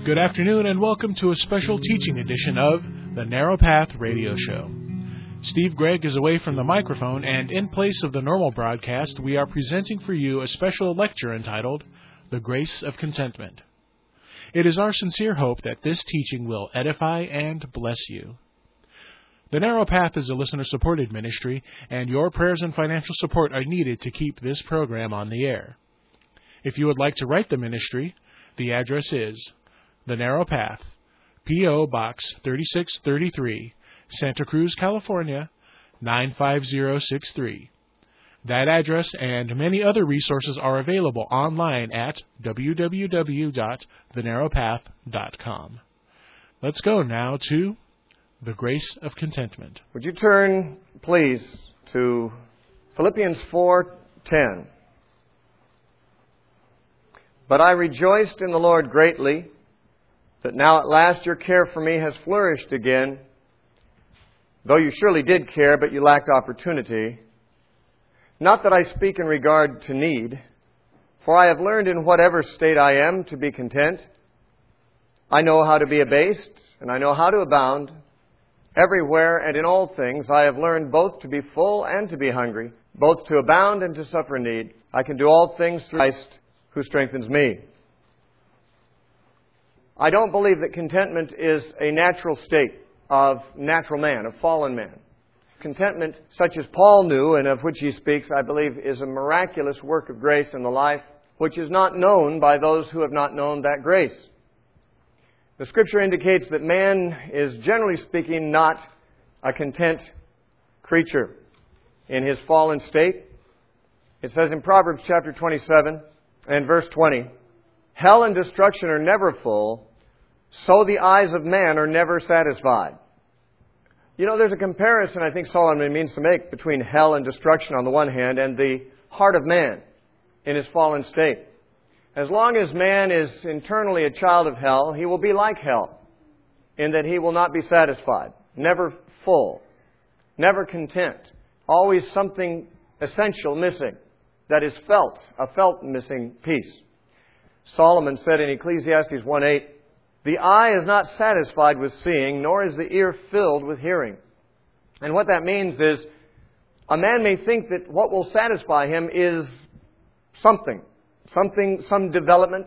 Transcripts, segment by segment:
Good afternoon and welcome to a special teaching edition of the Narrow Path Radio Show. Steve Gregg is away from the microphone, and in place of the normal broadcast, we are presenting for you a special lecture entitled The Grace of Contentment. It is our sincere hope that this teaching will edify and bless you. The Narrow Path is a listener-supported ministry, and your prayers and financial support are needed to keep this program on the air. If you would like to write the ministry, the address is The Narrow Path, P.O. Box 3633, Santa Cruz, California, 95063. That address and many other resources are available online at www.thenarrowpath.com. Let's go now to The Grace of Contentment. Would you turn, please, to Philippians 4:10. But I rejoiced in the Lord greatly, that now at last your care for me has flourished again, though you surely did care, but you lacked opportunity. Not that I speak in regard to need, for I have learned in whatever state I am to be content. I know how to be abased, and I know how to abound. Everywhere and in all things I have learned both to be full and to be hungry, both to abound and to suffer need. I can do all things through Christ who strengthens me. I don't believe that contentment is a natural state of natural man, of fallen man. Contentment, such as Paul knew and of which he speaks, I believe, is a miraculous work of grace in the life which is not known by those who have not known that grace. The Scripture indicates that man is, generally speaking, not a content creature in his fallen state. It says in Proverbs chapter 27 and verse 20, hell and destruction are never full, so the eyes of man are never satisfied. You know, there's a comparison I think Solomon means to make between hell and destruction on the one hand and the heart of man in his fallen state. As long as man is internally a child of hell, he will be like hell in that he will not be satisfied, never full, never content, always something essential missing that is felt, a felt missing piece. Solomon said in Ecclesiastes 1:8, the eye is not satisfied with seeing, nor is the ear filled with hearing. And what that means is, a man may think that what will satisfy him is something, some development,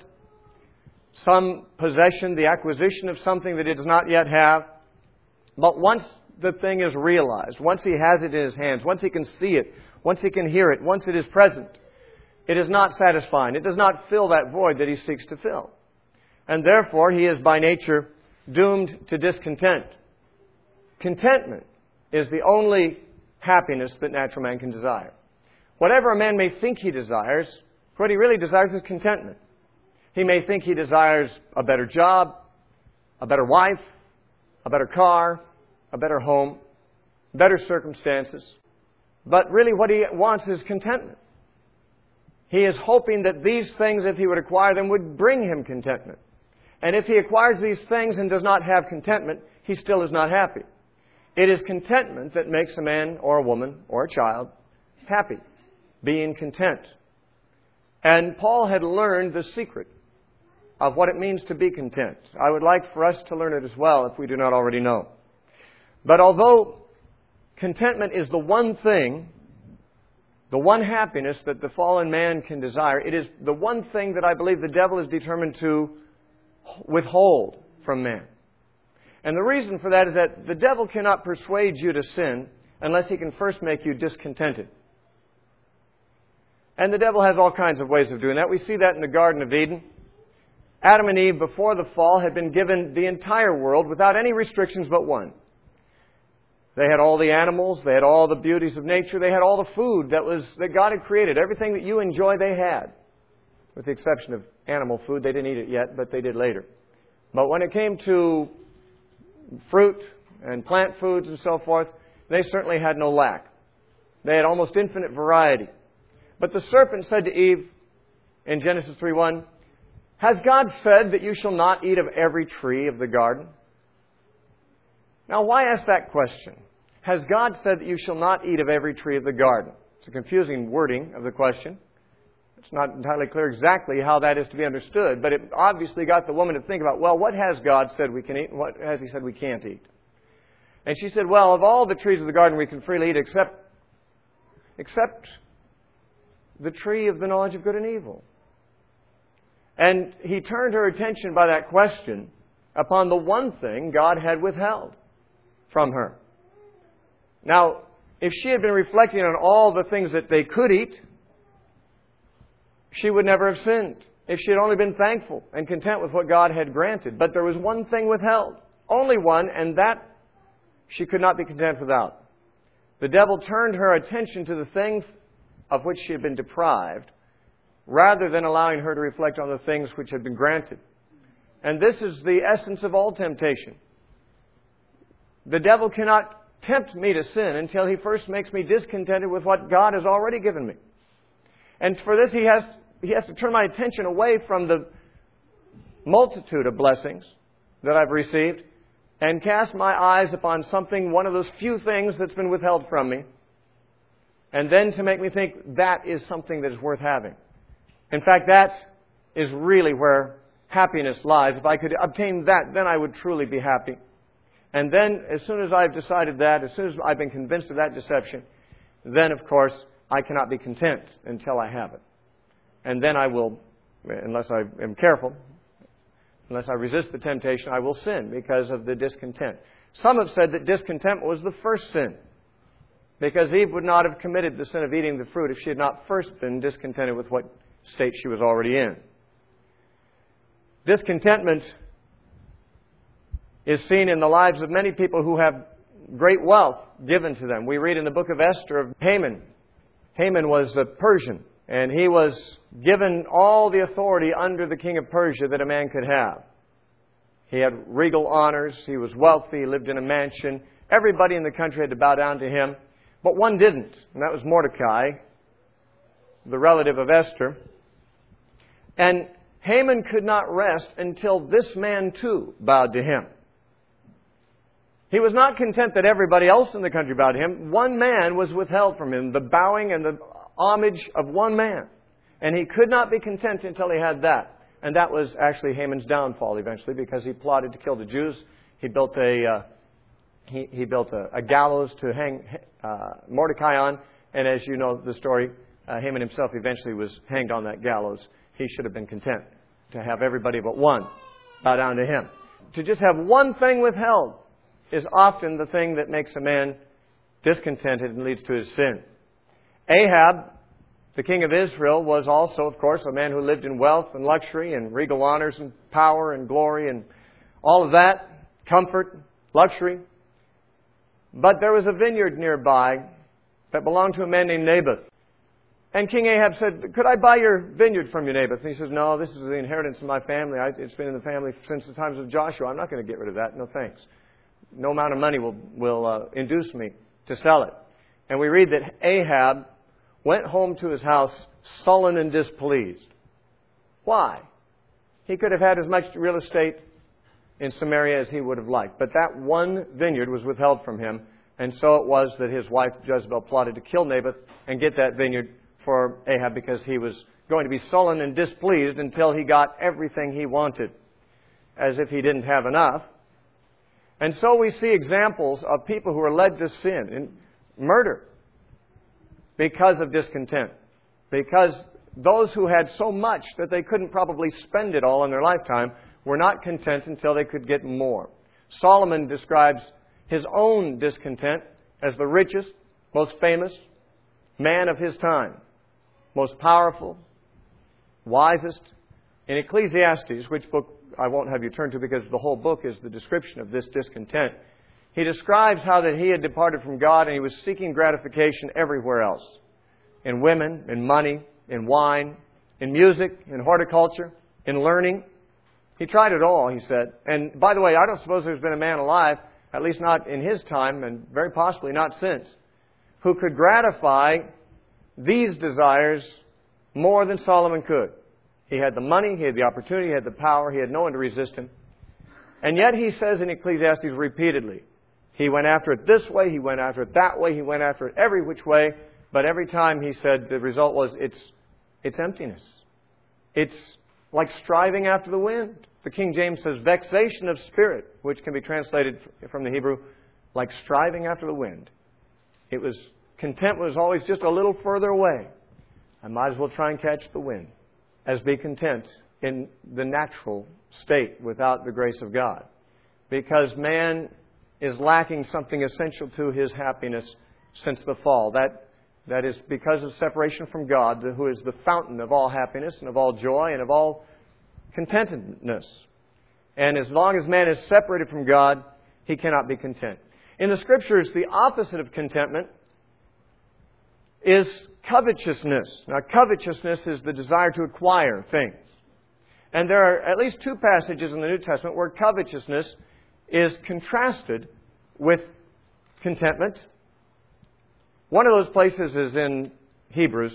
some possession, the acquisition of something that he does not yet have. But once the thing is realized, once he has it in his hands, once he can see it, once he can hear it, once it is present, it is not satisfying. It does not fill that void that he seeks to fill. And therefore, he is by nature doomed to discontent. Contentment is the only happiness that natural man can desire. Whatever a man may think he desires, what he really desires is contentment. He may think he desires a better job, a better wife, a better car, a better home, better circumstances. But really what he wants is contentment. He is hoping that these things, if he would acquire them, would bring him contentment. And if he acquires these things and does not have contentment, he still is not happy. It is contentment that makes a man or a woman or a child happy, being content. And Paul had learned the secret of what it means to be content. I would like for us to learn it as well if we do not already know. But although contentment is the one thing, the one happiness that the fallen man can desire, it is the one thing that I believe the devil is determined to withhold from man. And the reason for that is that the devil cannot persuade you to sin unless he can first make you discontented. And the devil has all kinds of ways of doing that. We see that in the Garden of Eden. Adam and Eve, before the fall, had been given the entire world without any restrictions but one. They had all the animals, they had all the beauties of nature, they had all the food that God had created. Everything that you enjoy, they had. With the exception of animal food. They didn't eat it yet, but they did later. But when it came to fruit and plant foods and so forth, they certainly had no lack. They had almost infinite variety. But the serpent said to Eve in Genesis 3:1, has God said that you shall not eat of every tree of the garden? Now, why ask that question? Has God said that you shall not eat of every tree of the garden? It's a confusing wording of the question. It's not entirely clear exactly how that is to be understood, but it obviously got the woman to think about, well, what has God said we can eat and what has He said we can't eat? And she said, well, of all the trees of the garden we can freely eat except the tree of the knowledge of good and evil. And He turned her attention by that question upon the one thing God had withheld from her. Now, if she had been reflecting on all the things that they could eat, she would never have sinned if she had only been thankful and content with what God had granted. But there was one thing withheld, only one, and that she could not be content without. The devil turned her attention to the things of which she had been deprived, rather than allowing her to reflect on the things which had been granted. And this is the essence of all temptation. The devil cannot tempt me to sin until he first makes me discontented with what God has already given me. And for this, he has to turn my attention away from the multitude of blessings that I've received and cast my eyes upon something, one of those few things that's been withheld from me, and then to make me think that is something that is worth having. In fact, that is really where happiness lies. If I could obtain that, then I would truly be happy. And then, as soon as I've decided that, as soon as I've been convinced of that deception, then, of course, I cannot be content until I have it. And then I will, unless I am careful, unless I resist the temptation, I will sin because of the discontent. Some have said that discontent was the first sin, because Eve would not have committed the sin of eating the fruit if she had not first been discontented with what state she was already in. Discontentment is seen in the lives of many people who have great wealth given to them. We read in the book of Esther of Haman. Haman was a Persian, and he was given all the authority under the king of Persia that a man could have. He had regal honors, he was wealthy, he lived in a mansion. Everybody in the country had to bow down to him, but one didn't, and that was Mordecai, the relative of Esther. And Haman could not rest until this man too bowed to him. He was not content that everybody else in the country bowed to him. One man was withheld from him, the bowing and the homage of one man. And he could not be content until he had that. And that was actually Haman's downfall eventually, because he plotted to kill the Jews. He built a gallows to hang Mordecai on. And as you know the story, Haman himself eventually was hanged on that gallows. He should have been content to have everybody but one bow down to him. To just have one thing withheld is often the thing that makes a man discontented and leads to his sin. Ahab, the king of Israel, was also, of course, a man who lived in wealth and luxury and regal honors and power and glory and all of that, comfort, luxury. But there was a vineyard nearby that belonged to a man named Naboth. And King Ahab said, "Could I buy your vineyard from you, Naboth?" And he says, "No, this is the inheritance of my family. It's been in the family since the times of Joshua. I'm not going to get rid of that. No thanks. No amount of money will induce me to sell it." And we read that Ahab went home to his house sullen and displeased. Why? He could have had as much real estate in Samaria as he would have liked. But that one vineyard was withheld from him. And so it was that his wife Jezebel plotted to kill Naboth and get that vineyard for Ahab, because he was going to be sullen and displeased until he got everything he wanted, as if he didn't have enough. And so we see examples of people who are led to sin and murder because of discontent. Because those who had so much that they couldn't probably spend it all in their lifetime were not content until they could get more. Solomon describes his own discontent as the richest, most famous man of his time, most powerful, wisest. In Ecclesiastes, which book I won't have you turn to because the whole book is the description of this discontent, he describes how that he had departed from God and he was seeking gratification everywhere else. In women, in money, in wine, in music, in horticulture, in learning. He tried it all, he said. And by the way, I don't suppose there's been a man alive, at least not in his time and very possibly not since, who could gratify these desires more than Solomon could. He had the money, he had the opportunity, he had the power, he had no one to resist him. And yet he says in Ecclesiastes repeatedly, he went after it this way, he went after it that way, he went after it every which way, but every time he said the result was, it's it's emptiness. It's like striving after the wind. The King James says vexation of spirit, which can be translated from the Hebrew like striving after the wind. Content was always just a little further away. I might as well try and catch the wind as be content in the natural state without the grace of God. Because man is lacking something essential to his happiness since the fall. That is because of separation from God, who is the fountain of all happiness and of all joy and of all contentedness. And as long as man is separated from God, he cannot be content. In the Scriptures, the opposite of contentment is covetousness. Now, covetousness is the desire to acquire things. And there are at least two passages in the New Testament where covetousness is contrasted with contentment. One of those places is in Hebrews.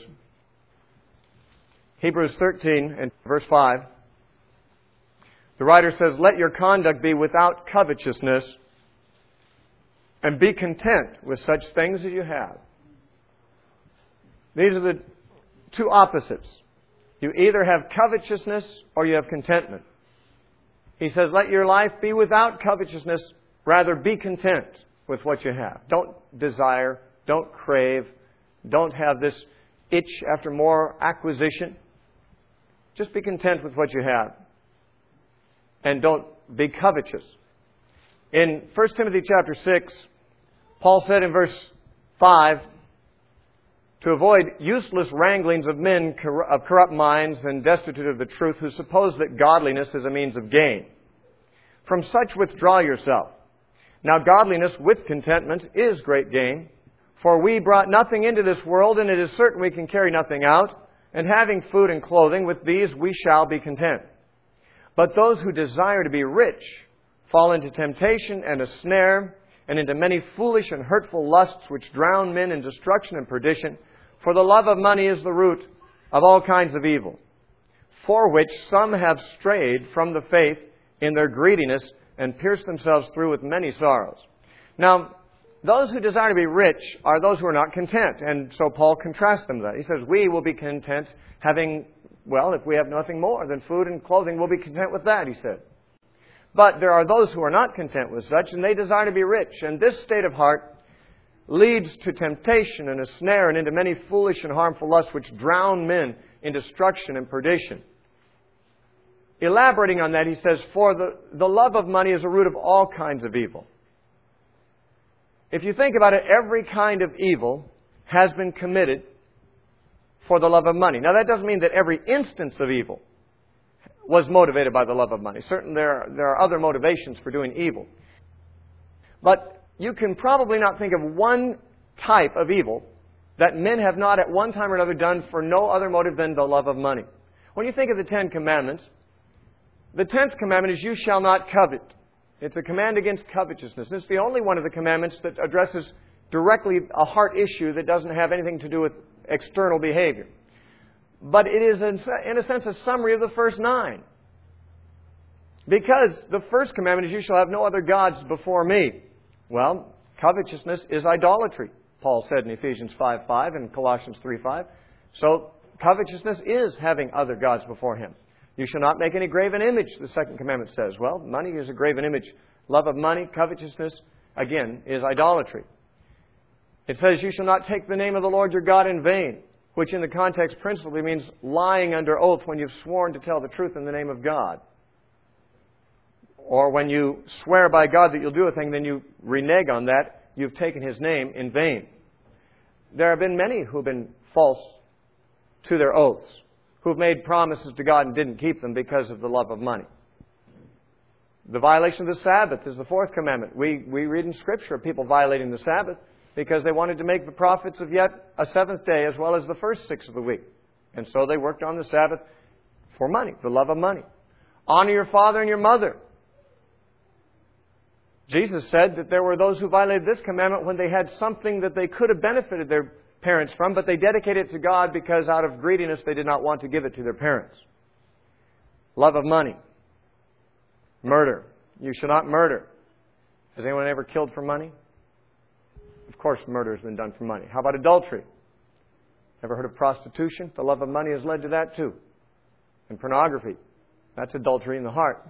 Hebrews 13 and verse 5. The writer says, "Let your conduct be without covetousness, and be content with such things as you have." These are the two opposites. You either have covetousness or you have contentment. He says, let your life be without covetousness. Rather, be content with what you have. Don't desire, don't crave, don't have this itch after more acquisition. Just be content with what you have. And don't be covetous. In 1 Timothy chapter 6, Paul said in verse 5, to avoid useless wranglings of men of corrupt minds and destitute of the truth, who suppose that godliness is a means of gain. From such withdraw yourself. Now godliness with contentment is great gain. For we brought nothing into this world, and it is certain we can carry nothing out. And having food and clothing, with these we shall be content. But those who desire to be rich fall into temptation and a snare, and into many foolish and hurtful lusts which drown men in destruction and perdition. For the love of money is the root of all kinds of evil, for which some have strayed from the faith in their greediness and pierced themselves through with many sorrows. Now, those who desire to be rich are those who are not content. And so Paul contrasts them with that. He says, we will be content having, well, if we have nothing more than food and clothing, we'll be content with that, he said. But there are those who are not content with such, and they desire to be rich. And this state of heart leads to temptation and a snare and into many foolish and harmful lusts which drown men in destruction and perdition. Elaborating on that, he says, for the love of money is a root of all kinds of evil. If you think about it, every kind of evil has been committed for the love of money. Now, that doesn't mean that every instance of evil was motivated by the love of money. Certainly, there are other motivations for doing evil. But you can probably not think of one type of evil that men have not at one time or another done for no other motive than the love of money. When you think of the Ten Commandments, the 10th commandment is, you shall not covet. It's a command against covetousness. It's the only one of the commandments that addresses directly a heart issue that doesn't have anything to do with external behavior. But it is, in a sense, a summary of the first 9. Because the first commandment is, you shall have no other gods before me. Well, covetousness is idolatry, Paul said in Ephesians 5:5 and Colossians 3:5. So, covetousness is having other gods before Him. You shall not make any graven image, the second commandment says. Well, money is a graven image. Love of money, covetousness, again, is idolatry. It says, you shall not take the name of the Lord your God in vain, which in the context principally means lying under oath when you've sworn to tell the truth in the name of God. Or when you swear by God that you'll do a thing, then you renege on that, you've taken His name in vain. There have been many who have been false to their oaths, who've made promises to God and didn't keep them because of the love of money. The violation of the Sabbath is the 4th commandment. We read in Scripture of people violating the Sabbath because they wanted to make the prophets of yet a 7th day as well as the first 6 of the week. And so they worked on the Sabbath for money, the love of money. Honor your father and your mother. Jesus said that there were those who violated this commandment when they had something that they could have benefited their parents from, but they dedicated it to God because out of greediness they did not want to give it to their parents. Love of money. Murder. You shall not murder. Has anyone ever killed for money? Of course murder has been done for money. How about adultery? Ever heard of prostitution? The love of money has led to that too. And pornography. That's adultery in the heart.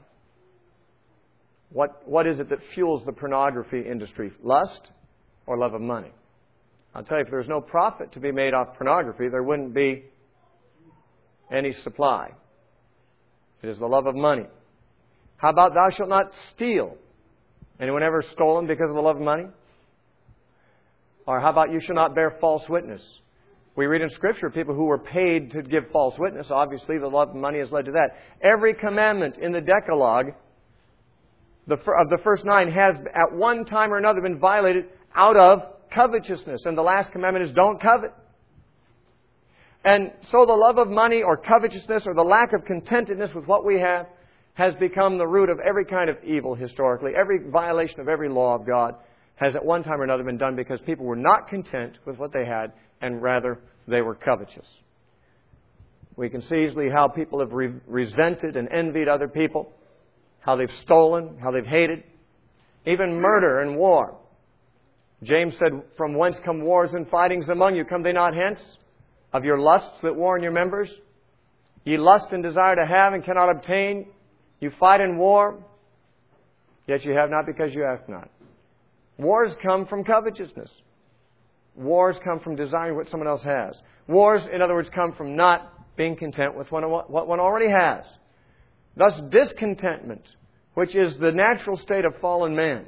What is it that fuels the pornography industry? Lust or love of money? I'll tell you, if there's no profit to be made off pornography, there wouldn't be any supply. It is the love of money. How about thou shalt not steal? Anyone ever stolen because of the love of money? Or how about you shall not bear false witness? We read in Scripture people who were paid to give false witness. Obviously, the love of money has led to that. Every commandment in the Decalogue of the first 9 has at one time or another been violated out of covetousness. And the last commandment is don't covet. And so the love of money or covetousness or the lack of contentedness with what we have has become the root of every kind of evil historically. Every violation of every law of God has at one time or another been done because people were not content with what they had and rather they were covetous. We can see easily how people have resented and envied other people, how they've stolen, how they've hated, even murder and war. James said, from whence come wars and fightings among you? Come they not hence? Of your lusts that war in your members? Ye lust and desire to have and cannot obtain. You fight in war, yet you have not because you ask not. Wars come from covetousness. Wars come from desiring what someone else has. Wars, in other words, come from not being content with what one already has. Thus, discontentment, which is the natural state of fallen man,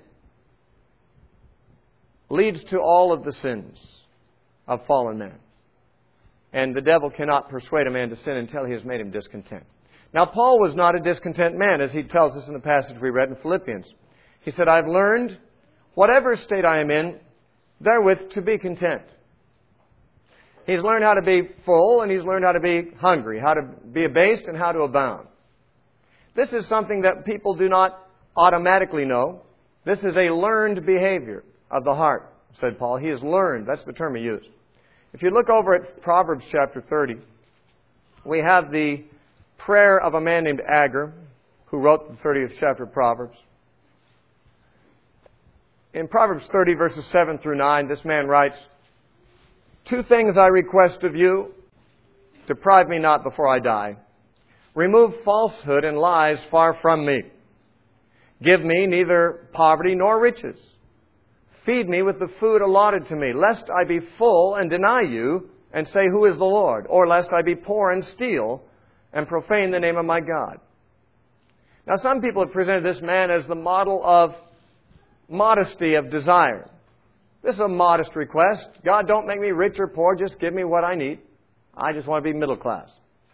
leads to all of the sins of fallen man. And the devil cannot persuade a man to sin until he has made him discontent. Now, Paul was not a discontent man, as he tells us in the passage we read in Philippians. He said, I've learned, whatever state I am in, therewith to be content. He's learned how to be full and he's learned how to be hungry, how to be abased and how to abound. This is something that people do not automatically know. This is a learned behavior of the heart, said Paul. He has learned. That's the term he used. If you look over at Proverbs chapter 30, we have the prayer of a man named Agur, who wrote the 30th chapter of Proverbs. In Proverbs 30, verses 7 through 9, this man writes, 2 things I request of you, deprive me not before I die. Remove falsehood and lies far from me. Give me neither poverty nor riches. Feed me with the food allotted to me, lest I be full and deny you and say, who is the Lord? Or lest I be poor and steal and profane the name of my God. Now, some people have presented this man as the model of modesty of desire. This is a modest request. God, don't make me rich or poor. Just give me what I need. I just want to be middle class.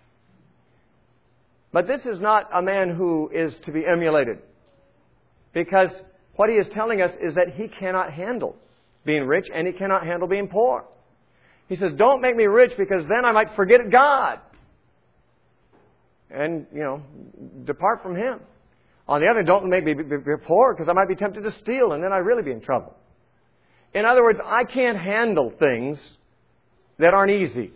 But this is not a man who is to be emulated. Because what he is telling us is that he cannot handle being rich and he cannot handle being poor. He says, don't make me rich because then I might forget God. And, depart from Him. On the other hand, don't make me be poor because I might be tempted to steal and then I'd really be in trouble. In other words, I can't handle things that aren't easy.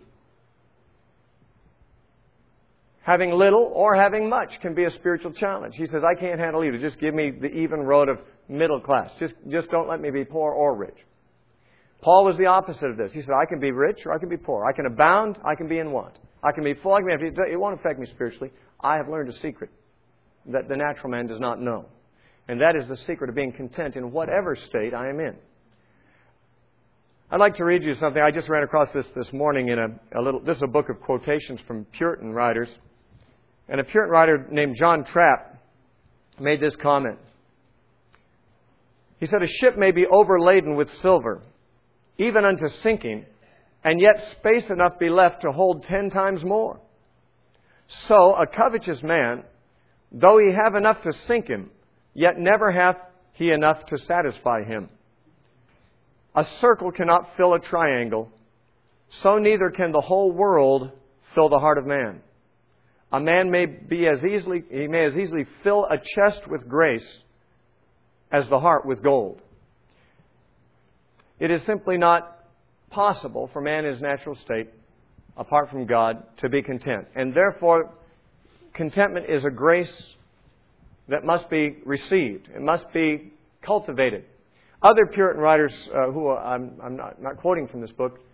Having little or having much can be a spiritual challenge. He says, I can't handle either. Just give me the even road of middle class. Just don't let me be poor or rich. Paul was the opposite of this. He said, I can be rich or I can be poor. I can abound, I can be in want. I can be full, I can be empty. It won't affect me spiritually. I have learned a secret that the natural man does not know. And that is the secret of being content in whatever state I am in. I'd like to read you something. I just ran across this morning in this is a book of quotations from Puritan writers. And a Puritan writer named John Trapp made this comment. He said, a ship may be overladen with silver, even unto sinking, and yet space enough be left to hold 10 times more. So a covetous man, though he have enough to sink him, yet never hath he enough to satisfy him. A circle cannot fill a triangle, so neither can the whole world fill the heart of man. A man may as easily fill a chest with grace as the heart with gold. It is simply not possible for man in his natural state, apart from God, to be content. And therefore, contentment is a grace that must be received. It must be cultivated. Other Puritan writers, who I'm not quoting from this book,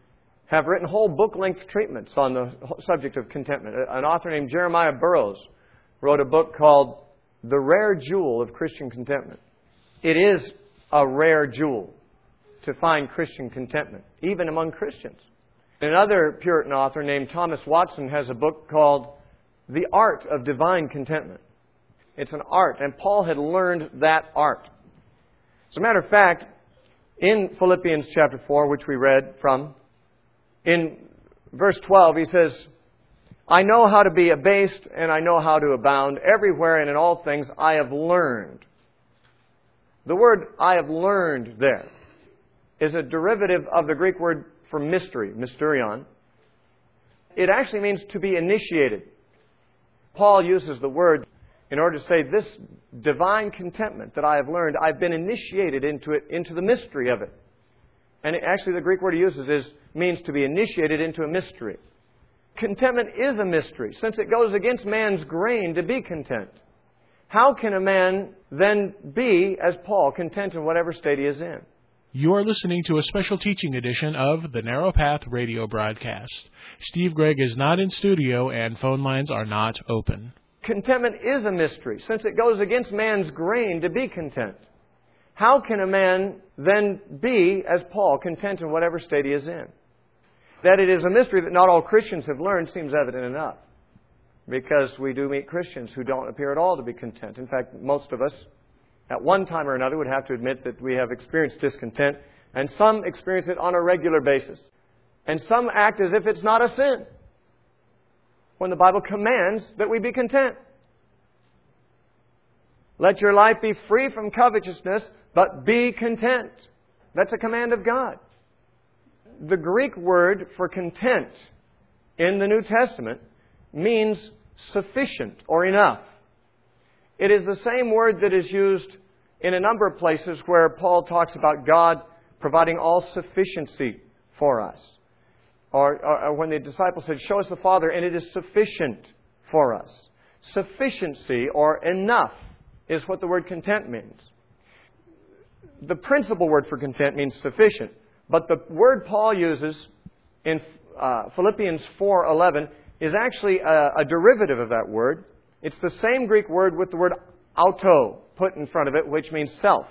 have written whole book-length treatments on the subject of contentment. An author named Jeremiah Burroughs wrote a book called The Rare Jewel of Christian Contentment. It is a rare jewel to find Christian contentment, even among Christians. Another Puritan author named Thomas Watson has a book called The Art of Divine Contentment. It's an art, and Paul had learned that art. As a matter of fact, in Philippians chapter 4, which we read from, in verse 12, he says, I know how to be abased and I know how to abound. Everywhere and in all things I have learned. The word I have learned there is a derivative of the Greek word for mystery, mysterion. It actually means to be initiated. Paul uses the word in order to say this divine contentment that I have learned, I've been initiated into it, into the mystery of it. And actually the Greek word he uses means to be initiated into a mystery. Contentment is a mystery, since it goes against man's grain to be content. How can a man then be, as Paul, content in whatever state he is in? You are listening to a special teaching edition of the Narrow Path radio broadcast. Steve Gregg is not in studio and phone lines are not open. Contentment is a mystery, since it goes against man's grain to be content. How can a man then be, as Paul, content in whatever state he is in? That it is a mystery that not all Christians have learned seems evident enough. Because we do meet Christians who don't appear at all to be content. In fact, most of us, at one time or another, would have to admit that we have experienced discontent. And some experience it on a regular basis. And some act as if it's not a sin, when the Bible commands that we be content. Let your life be free from covetousness, but be content. That's a command of God. The Greek word for content in the New Testament means sufficient or enough. It is the same word that is used in a number of places where Paul talks about God providing all sufficiency for us. Or when the disciples said, show us the Father, and it is sufficient for us. Sufficiency or enough is what the word content means. The principal word for content means sufficient. But the word Paul uses in Philippians 4:11 is actually a derivative of that word. It's the same Greek word with the word auto put in front of it, which means self.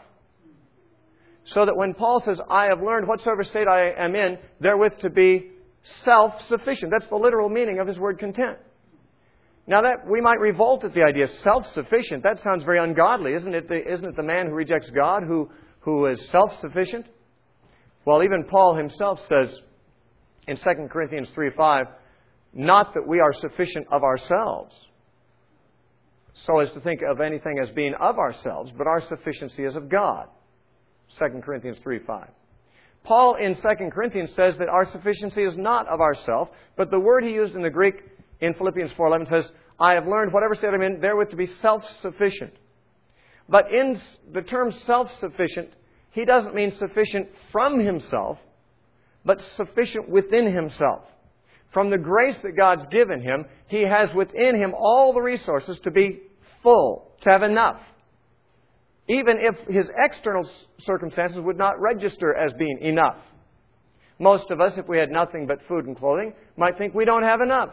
So that when Paul says, I have learned whatsoever state I am in, therewith to be self-sufficient. That's the literal meaning of his word content. Now that we might revolt at the idea of self-sufficient. That sounds very ungodly, isn't it? Isn't it the man who rejects God who is self-sufficient? Well, even Paul himself says in 2 Corinthians 3:5, not that we are sufficient of ourselves, so as to think of anything as being of ourselves, but our sufficiency is of God. 2 Corinthians 3:5. Paul in 2 Corinthians says that our sufficiency is not of ourselves, but the word he used in the Greek in Philippians 4:11 says, I have learned whatever state I'm in, therewith to be self-sufficient. But in the term self-sufficient, he doesn't mean sufficient from himself, but sufficient within himself. From the grace that God's given him, he has within him all the resources to be full, to have enough. Even if his external circumstances would not register as being enough. Most of us, if we had nothing but food and clothing, might think we don't have enough.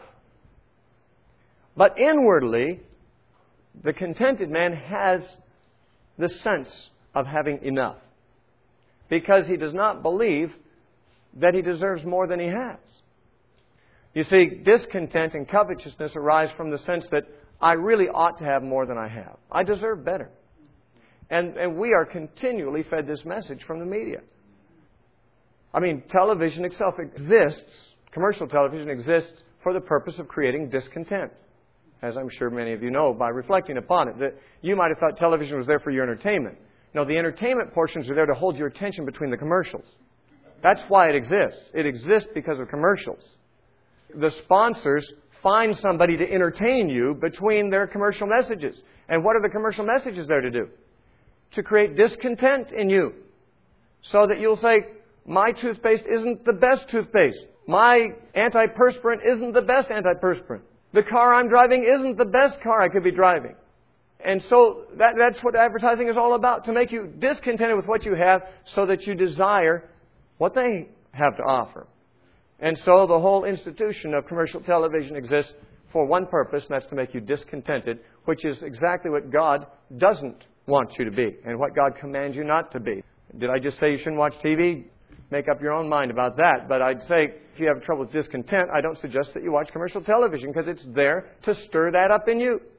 But inwardly, the contented man has the sense of having enough. Because he does not believe that he deserves more than he has. You see, discontent and covetousness arise from the sense that I really ought to have more than I have. I deserve better. And we are continually fed this message from the media. I mean, television itself exists, commercial television exists for the purpose of creating discontent. As I'm sure many of you know by reflecting upon it. That you might have thought television was there for your entertainment. No, the entertainment portions are there to hold your attention between the commercials. That's why it exists. It exists because of commercials. The sponsors find somebody to entertain you between their commercial messages. And what are the commercial messages there to do? To create discontent in you. So that you'll say, my toothpaste isn't the best toothpaste. My antiperspirant isn't the best antiperspirant. The car I'm driving isn't the best car I could be driving. And so that's what advertising is all about. To make you discontented with what you have so that you desire what they have to offer. And so the whole institution of commercial television exists for one purpose, and that's to make you discontented, which is exactly what God doesn't want you to be and what God commands you not to be. Did I just say you shouldn't watch TV? Make up your own mind about that. But I'd say if you have trouble with discontent, I don't suggest that you watch commercial television because it's there to stir that up in you.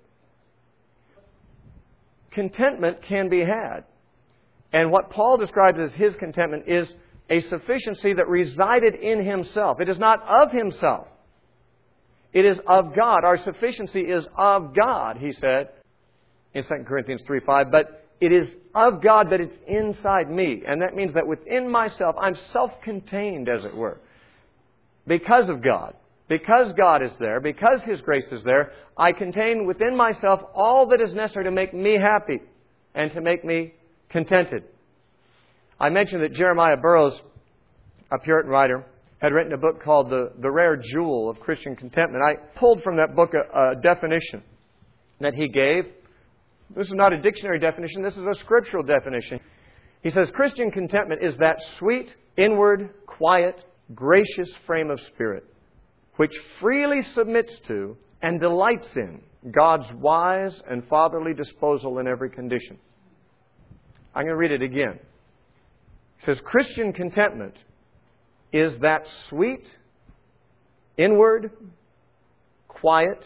Contentment can be had. And what Paul describes as his contentment is a sufficiency that resided in himself. It is not of himself. It is of God. Our sufficiency is of God, he said in 2 Corinthians 3:5. But it is of God that it's inside me. And that means that within myself, I'm self-contained, as it were. Because of God. Because God is there, because His grace is there, I contain within myself all that is necessary to make me happy and to make me contented. I mentioned that Jeremiah Burroughs, a Puritan writer, had written a book called The Rare Jewel of Christian Contentment. I pulled from that book a definition that he gave. This is not a dictionary definition. This is a scriptural definition. He says, Christian contentment is that sweet, inward, quiet, gracious frame of spirit which freely submits to and delights in God's wise and fatherly disposal in every condition. I'm going to read it again. It says, Christian contentment is that sweet, inward, quiet,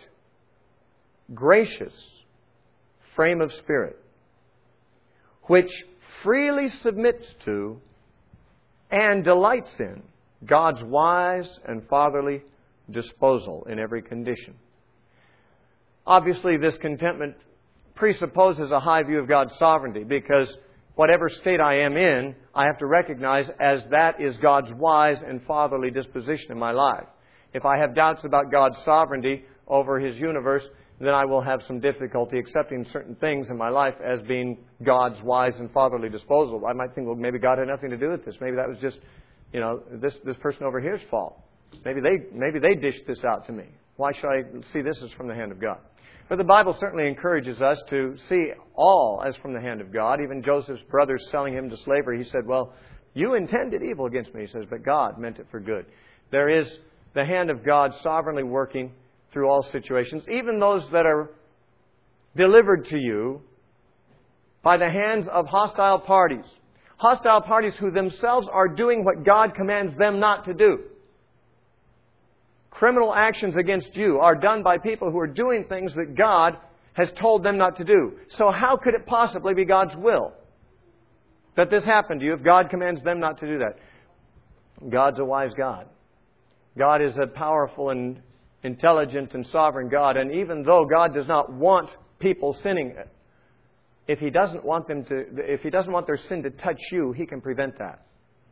gracious frame of spirit, which freely submits to and delights in God's wise and fatherly disposal in every condition. Obviously, this contentment presupposes a high view of God's sovereignty, because whatever state I am in, I have to recognize as that is God's wise and fatherly disposition in my life. If I have doubts about God's sovereignty over His universe, then I will have some difficulty accepting certain things in my life as being God's wise and fatherly disposal. I might think, well, maybe God had nothing to do with this. Maybe that was just, this person over here's fault. Maybe they dished this out to me. Why should I see this as from the hand of God? But the Bible certainly encourages us to see all as from the hand of God. Even Joseph's brothers selling him to slavery, he said, well, you intended evil against me, he says, but God meant it for good. There is the hand of God sovereignly working through all situations, even those that are delivered to you by the hands of hostile parties. Hostile parties who themselves are doing what God commands them not to do. Criminal actions against you are done by people who are doing things that God has told them not to do. So how could it possibly be God's will that this happened to you if God commands them not to do that? God's a wise God. God is a powerful and intelligent and sovereign God. And even though God does not want people sinning, if He doesn't want their sin to touch you, He can prevent that.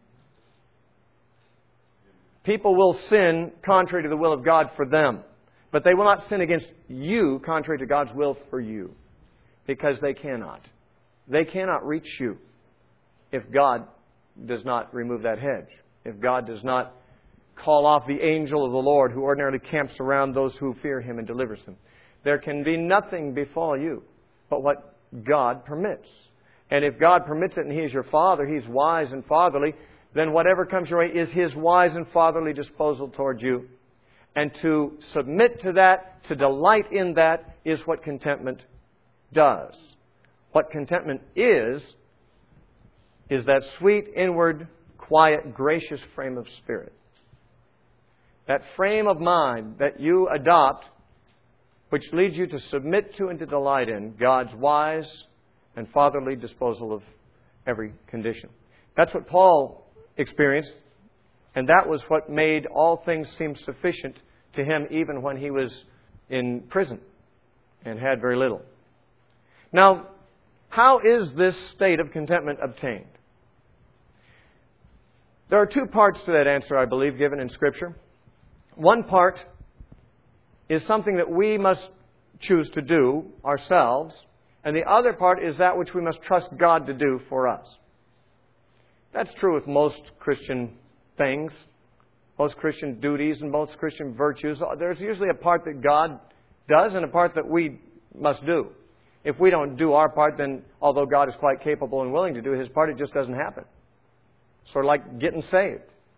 People will sin contrary to the will of God for them. But they will not sin against you contrary to God's will for you. Because they cannot. They cannot reach you if God does not remove that hedge. If God does not call off the angel of the Lord who ordinarily camps around those who fear Him and delivers them. There can be nothing befall you but what God permits. And if God permits it and He is your Father, He's wise and fatherly, then whatever comes your way is His wise and fatherly disposal toward you. And to submit to that, to delight in that, is what contentment does. What contentment is that sweet, inward, quiet, gracious frame of spirit. That frame of mind that you adopt, which leads you to submit to and to delight in God's wise and fatherly disposal of every condition. That's what Paul experienced, and that was what made all things seem sufficient to him even when he was in prison and had very little. Now, how is this state of contentment obtained? There are two parts to that answer, I believe, given in Scripture. One part is something that we must choose to do ourselves, and the other part is that which we must trust God to do for us. That's true with most Christian things, most Christian duties and most Christian virtues. There's usually a part that God does and a part that we must do. If we don't do our part, then although God is quite capable and willing to do His part, it just doesn't happen. Sort of like getting saved.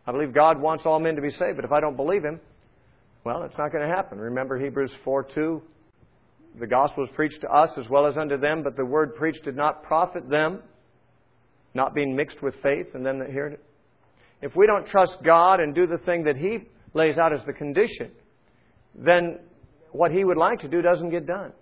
I believe God wants all men to be saved, but if I don't believe Him, well, it's not going to happen. Remember Hebrews 4:2. The gospel is preached to us as well as unto them, but the word preached did not profit them, not being mixed with faith in them that hear it. If we don't trust God and do the thing that He lays out as the condition, then what He would like to do doesn't get done.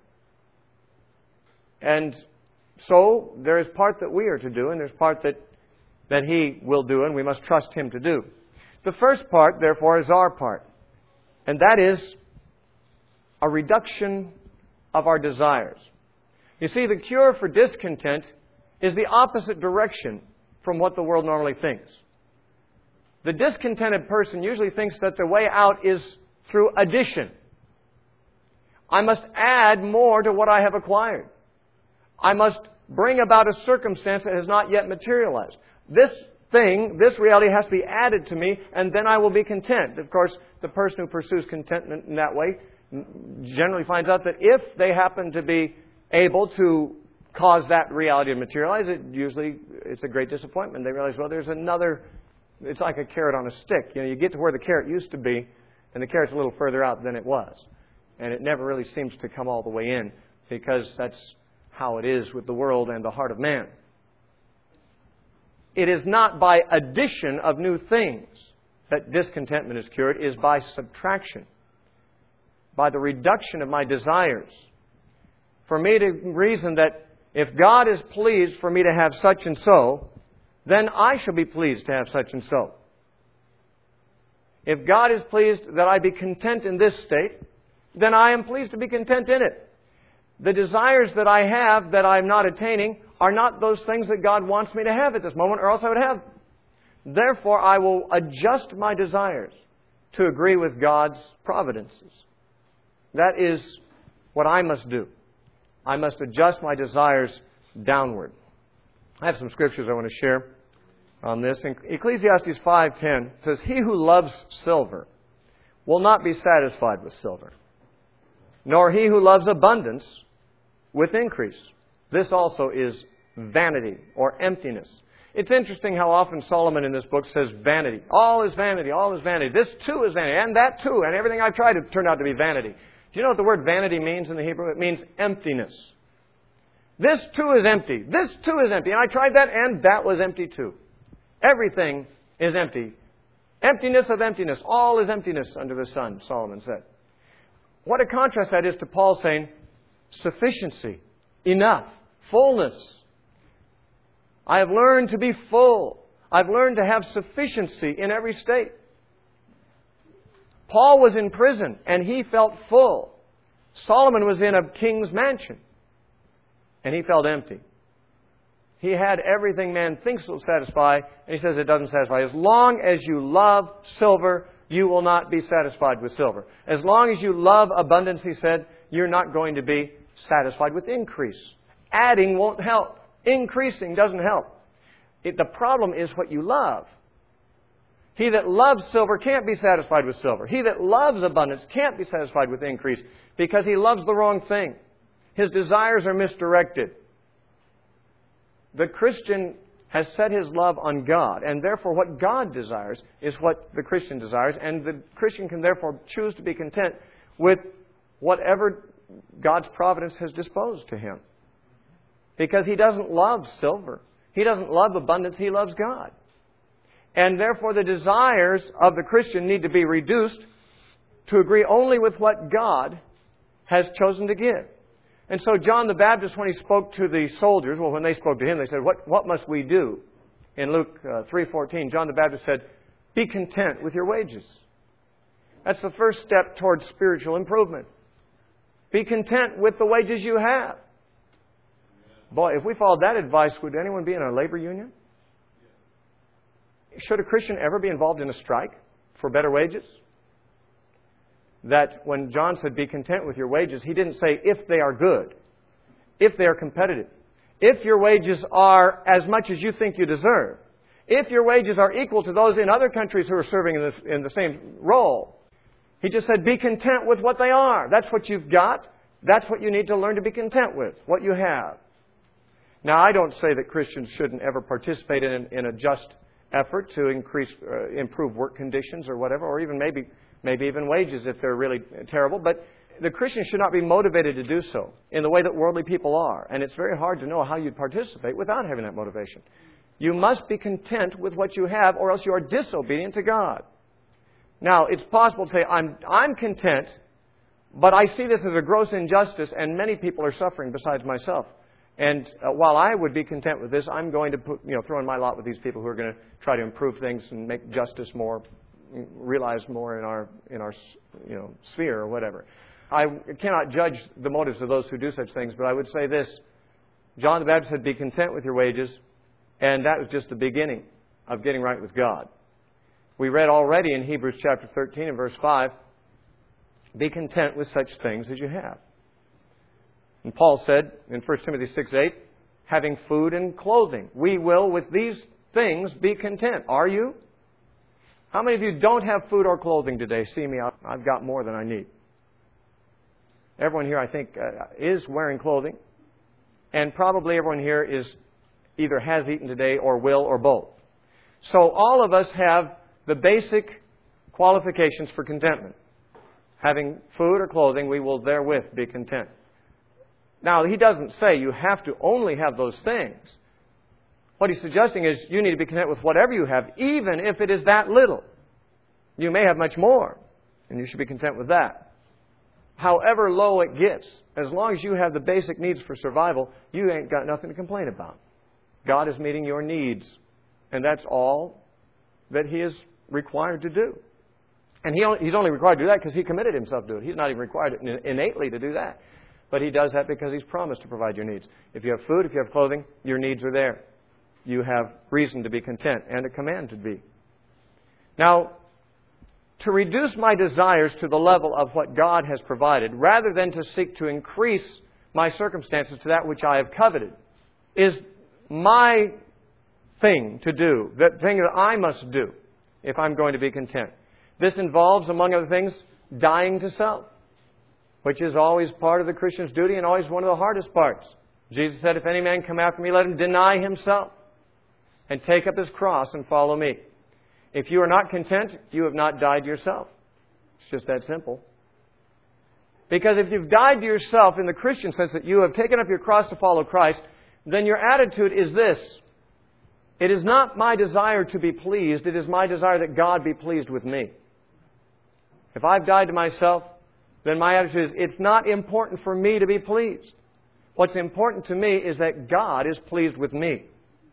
And so there is part that we are to do, and there's part that He will do, and we must trust Him to do. The first part, therefore, is our part. And that is a reduction of our desires. You see, the cure for discontent is the opposite direction from what the world normally thinks. The discontented person usually thinks that the way out is through addition. I must add more to what I have acquired. I must bring about a circumstance that has not yet materialized. This thing, this reality has to be added to me, and then I will be content. Of course, the person who pursues contentment in that way generally finds out that if they happen to be able to cause that reality to materialize, it's a great disappointment. They realize, well, there's another, it's like a carrot on a stick. You get to where the carrot used to be, and the carrot's a little further out than it was. And it never really seems to come all the way in, because that's how it is with the world and the heart of man. It is not by addition of new things that discontentment is cured. It is by subtraction, by the reduction of my desires. For me to reason that if God is pleased for me to have such and so, then I shall be pleased to have such and so. If God is pleased that I be content in this state, then I am pleased to be content in it. The desires that I have that I'm not attaining are not those things that God wants me to have at this moment, or else I would have them. Therefore, I will adjust my desires to agree with God's providences. That is what I must do. I must adjust my desires downward. I have some scriptures I want to share on this. In Ecclesiastes 5:10 says, "He who loves silver will not be satisfied with silver, nor he who loves abundance with increase. This also is vanity," or emptiness. It's interesting how often Solomon in this book says vanity. All is vanity, all is vanity. This too is vanity, and that too, and everything I've tried turned out to be vanity. Do you know what the word vanity means in the Hebrew? It means emptiness. This too is empty. This too is empty. And I tried that, and that was empty too. Everything is empty. Emptiness of emptiness. All is emptiness under the sun, Solomon said. What a contrast that is to Paul saying, sufficiency, enough, fullness. I have learned to be full. I've learned to have sufficiency in every state. Paul was in prison and he felt full. Solomon was in a king's mansion and he felt empty. He had everything man thinks will satisfy, and he says it doesn't satisfy. As long as you love silver, you will not be satisfied with silver. As long as you love abundance, he said, you're not going to be satisfied with increase. Adding won't help. Increasing doesn't help. The problem is what you love. He that loves silver can't be satisfied with silver. He that loves abundance can't be satisfied with increase because he loves the wrong thing. His desires are misdirected. The Christian has set his love on God, and therefore what God desires is what the Christian desires, and the Christian can therefore choose to be content with whatever God's providence has disposed to him. Because he doesn't love silver. He doesn't love abundance. He loves God. And therefore the desires of the Christian need to be reduced to agree only with what God has chosen to give. And so John the Baptist, when he spoke to the soldiers, well, when they spoke to him, they said, what must we do? In Luke 3:14, John the Baptist said, be content with your wages. That's the first step towards spiritual improvement. Be content with the wages you have. Boy, if we followed that advice, would anyone be in a labor union? Should a Christian ever be involved in a strike for better wages? That when John said, be content with your wages, he didn't say if they are good, if they are competitive, if your wages are as much as you think you deserve, if your wages are equal to those in other countries who are serving in the same role. He just said, be content with what they are. That's what you've got. That's what you need to learn to be content with, what you have. Now, I don't say that Christians shouldn't ever participate in a just effort to improve work conditions or whatever, or even maybe even wages if they're really terrible. But the Christian should not be motivated to do so in the way that worldly people are. And it's very hard to know how you'd participate without having that motivation. You must be content with what you have, or else you are disobedient to God. Now, it's possible to say, I'm content, but I see this as a gross injustice, and many people are suffering besides myself. And while I would be content with this, I'm going to throw in my lot with these people who are going to try to improve things and make justice more realized more in our sphere or whatever. I cannot judge the motives of those who do such things, but I would say this: John the Baptist said, "Be content with your wages," and that was just the beginning of getting right with God. We read already in Hebrews chapter 13 and verse 5, "Be content with such things as you have." And Paul said in 1 Timothy 6:8, "Having food and clothing, we will with these things be content." Are you? How many of you don't have food or clothing today? See me, I've got more than I need. Everyone here, I think, is wearing clothing. And probably everyone here either has eaten today or will or both. So all of us have the basic qualifications for contentment. Having food or clothing, we will therewith be content. Now, he doesn't say you have to only have those things. What he's suggesting is you need to be content with whatever you have, even if it is that little. You may have much more, and you should be content with that. However low it gets, as long as you have the basic needs for survival, you ain't got nothing to complain about. God is meeting your needs, and that's all that He is required to do. And He's only required to do that because He committed Himself to it. He's not even required innately to do that. But He does that because He's promised to provide your needs. If you have food, if you have clothing, your needs are there. You have reason to be content and a command to be. Now, to reduce my desires to the level of what God has provided, rather than to seek to increase my circumstances to that which I have coveted, is my thing to do, the thing that I must do if I'm going to be content. This involves, among other things, dying to self, which is always part of the Christian's duty and always one of the hardest parts. Jesus said, "If any man come after me, let him deny himself and take up his cross and follow me." If you are not content, you have not died to yourself. It's just that simple. Because if you've died to yourself in the Christian sense that you have taken up your cross to follow Christ, then your attitude is this: it is not my desire to be pleased, it is my desire that God be pleased with me. If I've died to myself, then my attitude is, it's not important for me to be pleased. What's important to me is that God is pleased with me.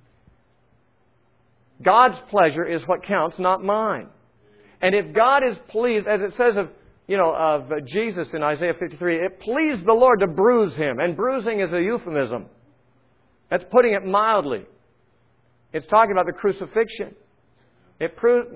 God's pleasure is what counts, not mine. And if God is pleased, as it says of Jesus in Isaiah 53, it pleased the Lord to bruise Him. And bruising is a euphemism. That's putting it mildly. It's talking about the crucifixion. It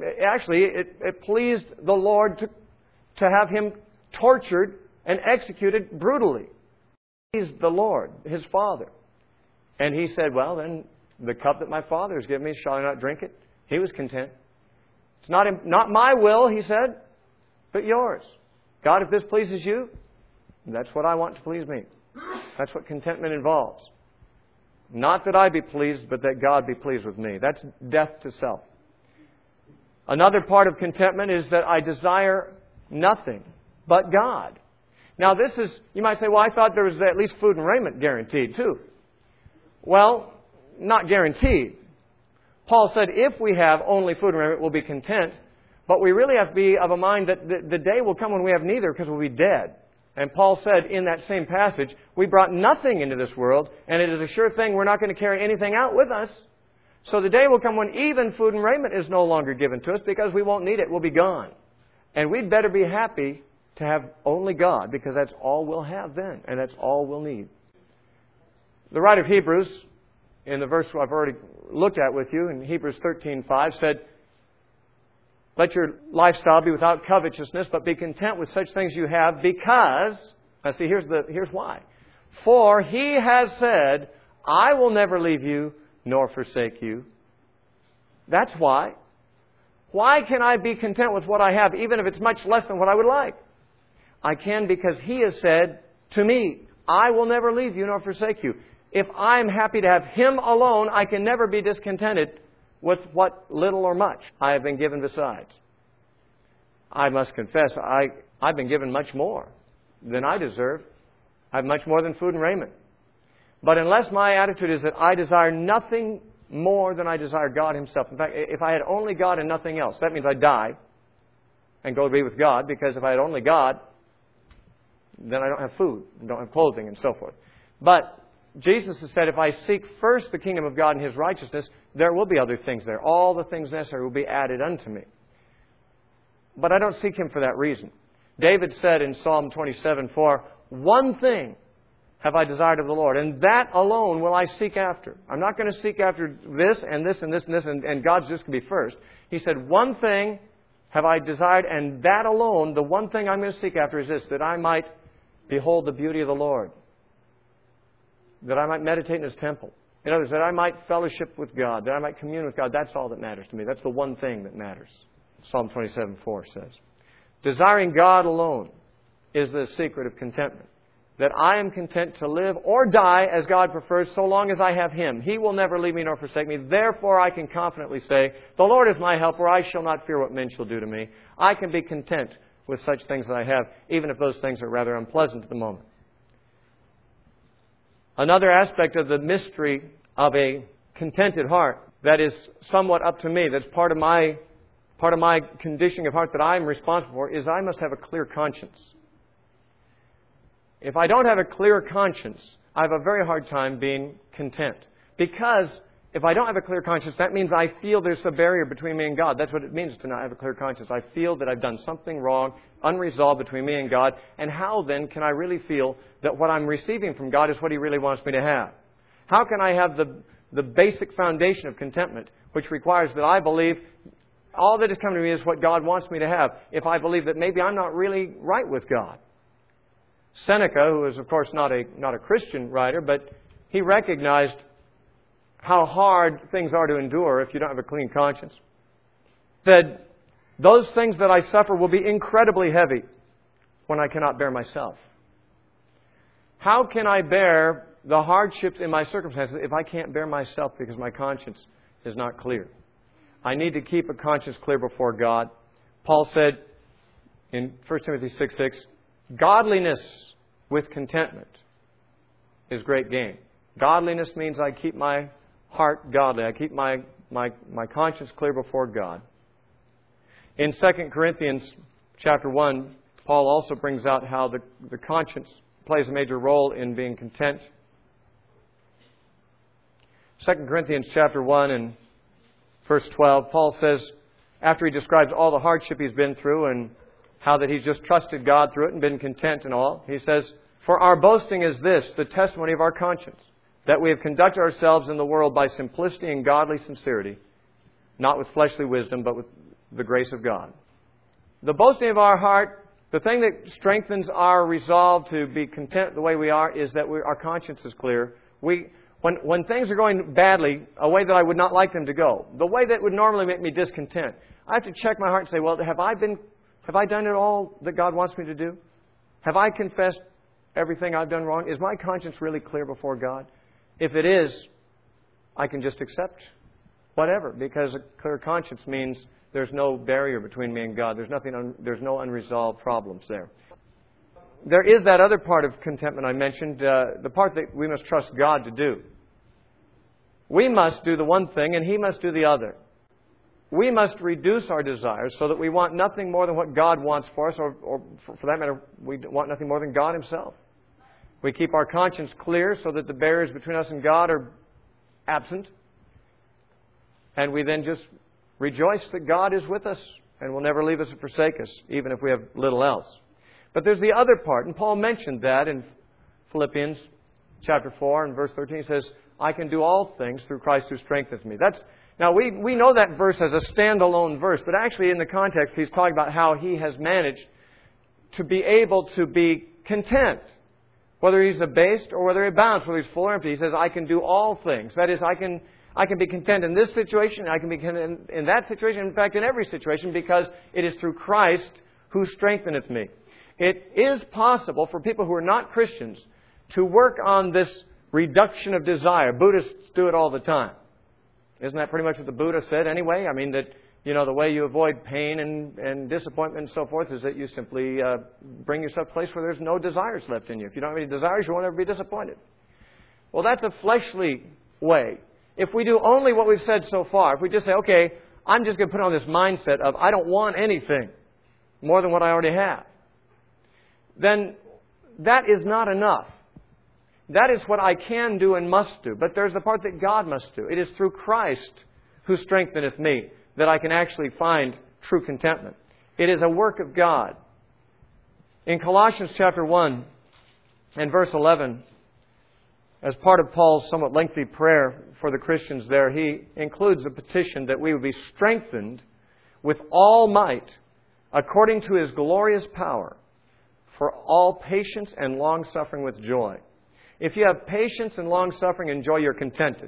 pleased the Lord to have Him tortured and executed brutally. He's the Lord, His Father. And He said, well, then the cup that my Father has given me, shall I not drink it? He was content. It's not my will, He said, but yours. God, if this pleases you, that's what I want to please me. That's what contentment involves. Not that I be pleased, but that God be pleased with me. That's death to self. Another part of contentment is that I desire nothing but God. Now this is, you might say, well, I thought there was at least food and raiment guaranteed too. Well, not guaranteed. Paul said if we have only food and raiment, we'll be content. But we really have to be of a mind that the day will come when we have neither, because we'll be dead. And Paul said in that same passage, we brought nothing into this world, and it is a sure thing we're not going to carry anything out with us. So the day will come when even food and raiment is no longer given to us, because we won't need it. We'll be gone. And we'd better be happy to have only God, because that's all we'll have then, and that's all we'll need. The writer of Hebrews, in the verse I've already looked at with you, in Hebrews 13:5, said, let your lifestyle be without covetousness, but be content with such things you have, because, now see, here's why. For He has said, I will never leave you nor forsake you. That's why. Why can I be content with what I have, even if it's much less than what I would like? I can because He has said to me, I will never leave you nor forsake you. If I'm happy to have Him alone, I can never be discontented with what little or much I have been given besides. I must confess, I've been given much more than I deserve. I have much more than food and raiment. But unless my attitude is that I desire nothing more than I desire God Himself. In fact, if I had only God and nothing else, that means I'd die and go to be with God, because if I had only God, then I don't have food, and don't have clothing, and so forth. But Jesus has said, if I seek first the kingdom of God and His righteousness, there will be other things there. All the things necessary will be added unto me. But I don't seek Him for that reason. David said in Psalm 27:4, one thing have I desired of the Lord, and that alone will I seek after. I'm not going to seek after this and this and this and this, and God's just going to be first. He said, one thing have I desired, and that alone, the one thing I'm going to seek after is this, that I might behold the beauty of the Lord, that I might meditate in His temple. In other words, that I might fellowship with God, that I might commune with God. That's all that matters to me. That's the one thing that matters. Psalm 27:4 says. Desiring God alone is the secret of contentment. That I am content to live or die as God prefers, so long as I have Him. He will never leave me nor forsake me. Therefore I can confidently say, the Lord is my helper. I shall not fear what men shall do to me. I can be content with such things that I have, even if those things are rather unpleasant at the moment. Another aspect of the mystery of a contented heart that is somewhat up to me, that's part of my conditioning of heart that I'm responsible for, is I must have a clear conscience. If I don't have a clear conscience, I have a very hard time being content. Because if I don't have a clear conscience, that means I feel there's a barrier between me and God. That's what it means to not have a clear conscience. I feel that I've done something wrong, unresolved between me and God. And how then can I really feel that what I'm receiving from God is what He really wants me to have? How can I have the basic foundation of contentment, which requires that I believe all that is coming to me is what God wants me to have, if I believe that maybe I'm not really right with God? Seneca, who is of course not a Christian writer, but he recognized how hard things are to endure if you don't have a clean conscience, said, those things that I suffer will be incredibly heavy when I cannot bear myself. How can I bear the hardships in my circumstances if I can't bear myself because my conscience is not clear? I need to keep a conscience clear before God. Paul said in 1 Timothy 6:6, godliness with contentment is great gain. Godliness means I keep my heart godly. I keep my conscience clear before God. In 2 Corinthians chapter 1, Paul also brings out how the conscience plays a major role in being content. 2 Corinthians chapter 1 and verse 12, Paul says, after he describes all the hardship he's been through and how that he's just trusted God through it and been content and all, he says, for our boasting is this, the testimony of our conscience, that we have conducted ourselves in the world by simplicity and godly sincerity, not with fleshly wisdom, but with the grace of God. The boasting of our heart, the thing that strengthens our resolve to be content the way we are, is that our conscience is clear. When things are going badly, a way that I would not like them to go, the way that would normally make me discontent, I have to check my heart and say, well, have I done it all that God wants me to do? Have I confessed everything I've done wrong? Is my conscience really clear before God? If it is, I can just accept whatever, because a clear conscience means there's no barrier between me and God. There's no unresolved problems there. There is that other part of contentment I mentioned, the part that we must trust God to do. We must do the one thing and He must do the other. We must reduce our desires so that we want nothing more than what God wants for us, or for that matter, we want nothing more than God Himself. We keep our conscience clear so that the barriers between us and God are absent. And we then just rejoice that God is with us and will never leave us or forsake us, even if we have little else. But there's the other part, and Paul mentioned that in Philippians chapter 4 and verse 13. He says, I can do all things through Christ who strengthens me. Now, we know that verse as a standalone verse, but actually in the context, he's talking about how he has managed to be able to be content, whether he's abased or whether he abounds, whether he's full or empty. He says, I can do all things. That is, I can be content in this situation, I can be content in that situation, in fact, in every situation, because it is through Christ who strengtheneth me. It is possible for people who are not Christians to work on this reduction of desire. Buddhists do it all the time. Isn't that pretty much what the Buddha said anyway? I mean, that, the way you avoid pain and disappointment and so forth is that you simply bring yourself to a place where there's no desires left in you. If you don't have any desires, you won't ever be disappointed. Well, that's a fleshly way. If we do only what we've said so far, if we just say, okay, I'm just going to put on this mindset of I don't want anything more than what I already have, then that is not enough. That is what I can do and must do. But there's the part that God must do. It is through Christ who strengtheneth me that I can actually find true contentment. It is a work of God. In Colossians chapter 1 and verse 11, as part of Paul's somewhat lengthy prayer for the Christians there, he includes a petition that we would be strengthened with all might according to His glorious power for all patience and long-suffering with joy. If you have patience and long-suffering and joy, you're contented.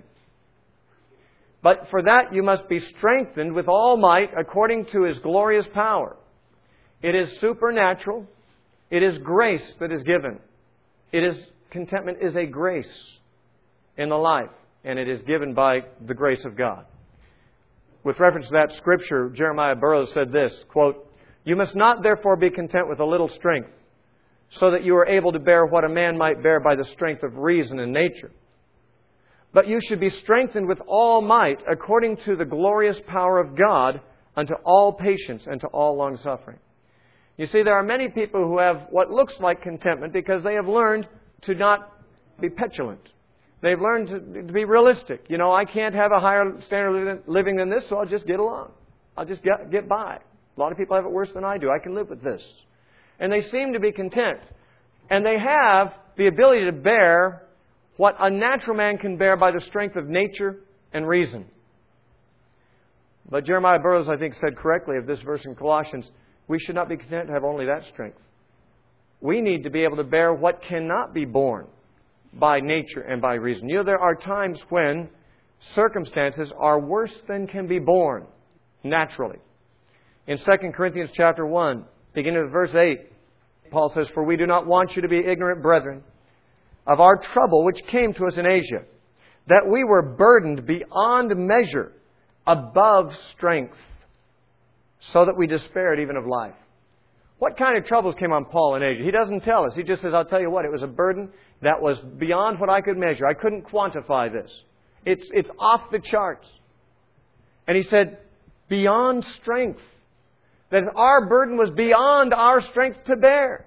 But for that you must be strengthened with all might according to His glorious power. It is supernatural. It is grace that is given. Contentment is a grace in the life, and it is given by the grace of God. With reference to that scripture, Jeremiah Burroughs said this, quote, "You must not therefore be content with a little strength, so that you are able to bear what a man might bear by the strength of reason and nature. But you should be strengthened with all might according to the glorious power of God unto all patience and to all long-suffering." You see, there are many people who have what looks like contentment because they have learned to not be petulant. They've learned to be realistic. I can't have a higher standard of living than this, so I'll just get along. I'll just get by. A lot of people have it worse than I do. I can live with this. And they seem to be content. And they have the ability to bear what a natural man can bear by the strength of nature and reason. But Jeremiah Burroughs, I think, said correctly of this verse in Colossians, we should not be content to have only that strength. We need to be able to bear what cannot be borne by nature and by reason. There are times when circumstances are worse than can be borne naturally. In 2 Corinthians chapter 1, beginning with verse 8, Paul says, "For we do not want you to be ignorant, brethren, of our trouble which came to us in Asia, that we were burdened beyond measure, above strength, so that we despaired even of life." What kind of troubles came on Paul in Asia? He doesn't tell us. He just says, I'll tell you what, it was a burden that was beyond what I could measure. I couldn't quantify this. It's off the charts. And he said, beyond strength. That our burden was beyond our strength to bear.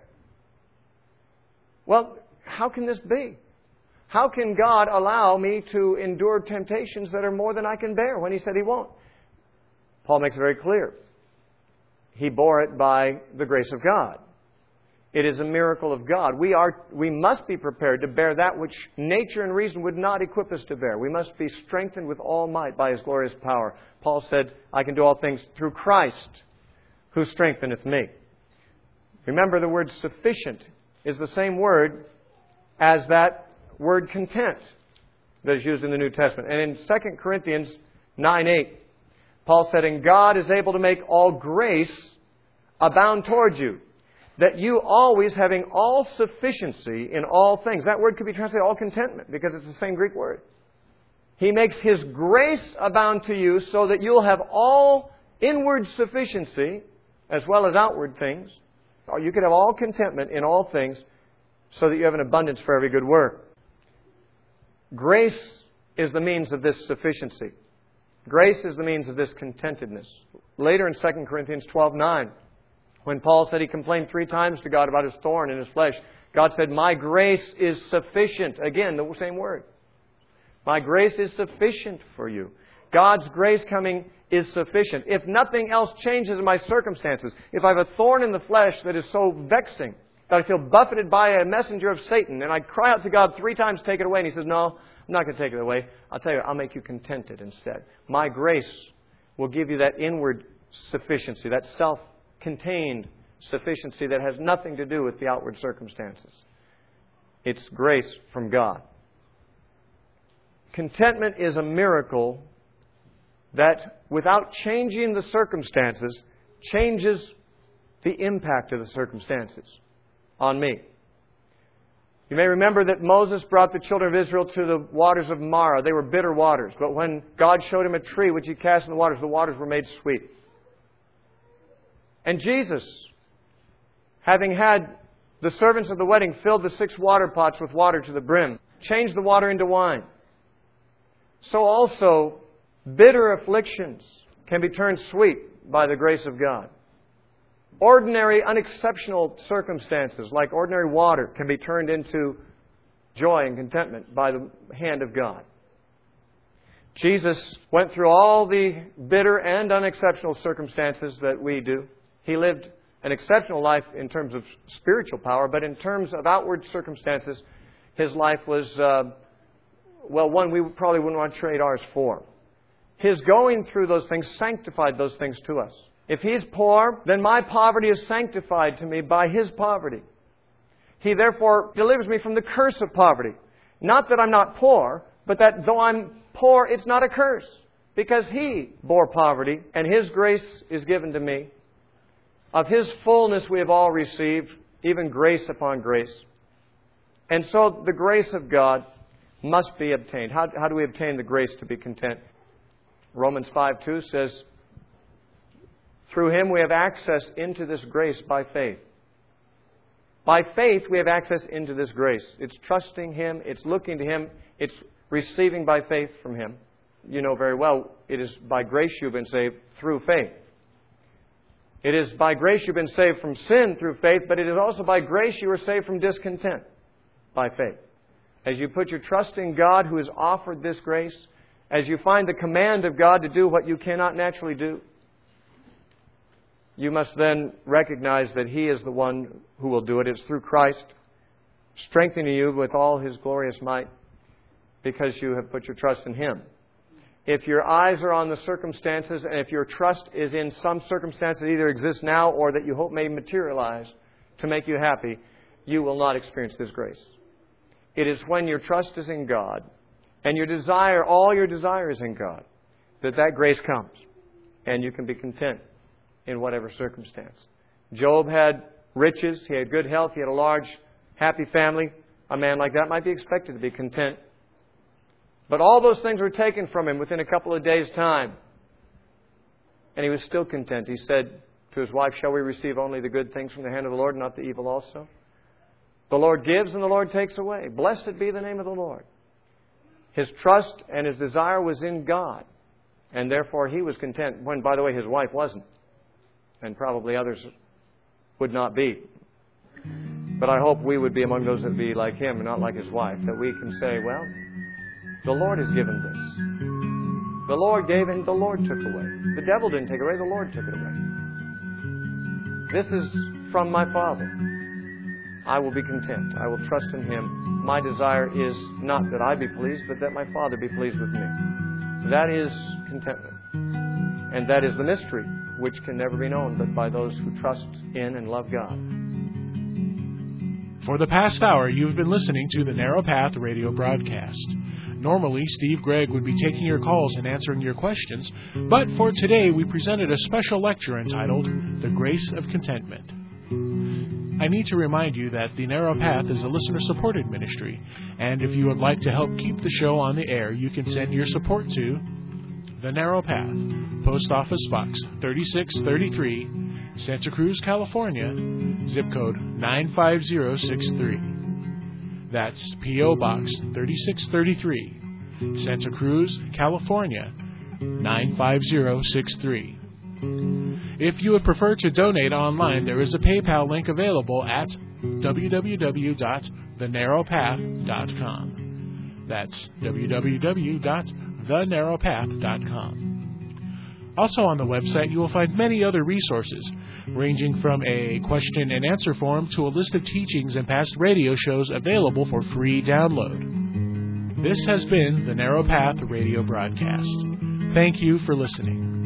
Well, how can this be? How can God allow me to endure temptations that are more than I can bear when He said He won't? Paul makes it very clear. He bore it by the grace of God. It is a miracle of God. We must be prepared to bear that which nature and reason would not equip us to bear. We must be strengthened with all might by His glorious power. Paul said, I can do all things through Christ, who strengtheneth me. Remember, the word sufficient is the same word as that word content that is used in the New Testament. And in 2 Corinthians 9:8, Paul said, "And God is able to make all grace abound towards you, that you always having all sufficiency in all things." That word could be translated all contentment because it's the same Greek word. He makes His grace abound to you so that you'll have all inward sufficiency as well as outward things. Or you could have all contentment in all things so that you have an abundance for every good work. Grace is the means of this sufficiency. Grace is the means of this contentedness. Later in 2 Corinthians 12:9, when Paul said he complained 3 times to God about his thorn in his flesh, God said, "My grace is sufficient." Again, the same word. My grace is sufficient for you. God's grace coming is sufficient. If nothing else changes in my circumstances, if I have a thorn in the flesh that is so vexing that I feel buffeted by a messenger of Satan, and I cry out to God 3 times to take it away, and He says, "No, I'm not going to take it away. I'll tell you, I'll make you contented instead." My grace will give you that inward sufficiency, that self-contained sufficiency that has nothing to do with the outward circumstances. It's grace from God. Contentment is a miracle that, without changing the circumstances, changes the impact of the circumstances on me. You may remember that Moses brought the children of Israel to the waters of Marah. They were bitter waters. But when God showed him a tree which he cast in the waters were made sweet. And Jesus, having had the servants of the wedding fill the 6 water pots with water to the brim, changed the water into wine. So also, bitter afflictions can be turned sweet by the grace of God. Ordinary, unexceptional circumstances, like ordinary water, can be turned into joy and contentment by the hand of God. Jesus went through all the bitter and unexceptional circumstances that we do. He lived an exceptional life in terms of spiritual power, but in terms of outward circumstances, his life was, one we probably wouldn't want to trade ours for. His going through those things sanctified those things to us. If He's poor, then my poverty is sanctified to me by His poverty. He therefore delivers me from the curse of poverty. Not that I'm not poor, but that though I'm poor, it's not a curse. Because He bore poverty, and His grace is given to me. Of His fullness we have all received, even grace upon grace. And so the grace of God must be obtained. How do we obtain the grace to be content? Romans 5:2 says, through Him we have access into this grace by faith. By faith we have access into this grace. It's trusting Him, it's looking to Him, it's receiving by faith from Him. You know very well, it is by grace you've been saved through faith. It is by grace you've been saved from sin through faith, but it is also by grace you are saved from discontent by faith. As you put your trust in God who has offered this grace, as you find the command of God to do what you cannot naturally do, you must then recognize that He is the one who will do it. It's through Christ strengthening you with all His glorious might because you have put your trust in Him. If your eyes are on the circumstances and if your trust is in some circumstance that either exists now or that you hope may materialize to make you happy, you will not experience this grace. It is when your trust is in God and your desire, all your desire is in God, that grace comes and you can be content in whatever circumstance. Job had riches, he had good health, he had a large, happy family. A man like that might be expected to be content. But all those things were taken from him within a couple of days' time. And he was still content. He said to his wife, shall we receive only the good things from the hand of the Lord, not the evil also? The Lord gives and the Lord takes away. Blessed be the name of the Lord. His trust and his desire was in God. And therefore he was content. When, by the way, his wife wasn't. And probably others would not be. But I hope we would be among those that would be like him and not like his wife. That we can say, well, the Lord has given this. The Lord gave and the Lord took away. The devil didn't take it away, the Lord took it away. This is from my Father. I will be content. I will trust in Him. My desire is not that I be pleased, but that my Father be pleased with me. That is contentment. And that is the mystery which can never be known but by those who trust in and love God. For the past hour, you've been listening to the Narrow Path radio broadcast. Normally, Steve Gregg would be taking your calls and answering your questions, but for today, we presented a special lecture entitled, The Grace of Contentment. I need to remind you that The Narrow Path is a listener-supported ministry, and if you would like to help keep the show on the air, you can send your support to The Narrow Path, Post Office Box 3633, Santa Cruz, California, zip code 95063. That's P.O. Box 3633, Santa Cruz, California, 95063. If you would prefer to donate online, there is a PayPal link available at www.thenarrowpath.com. That's www.thenarrowpath.com. Also on the website, you will find many other resources, ranging from a question and answer forum to a list of teachings and past radio shows available for free download. This has been the Narrow Path radio broadcast. Thank you for listening.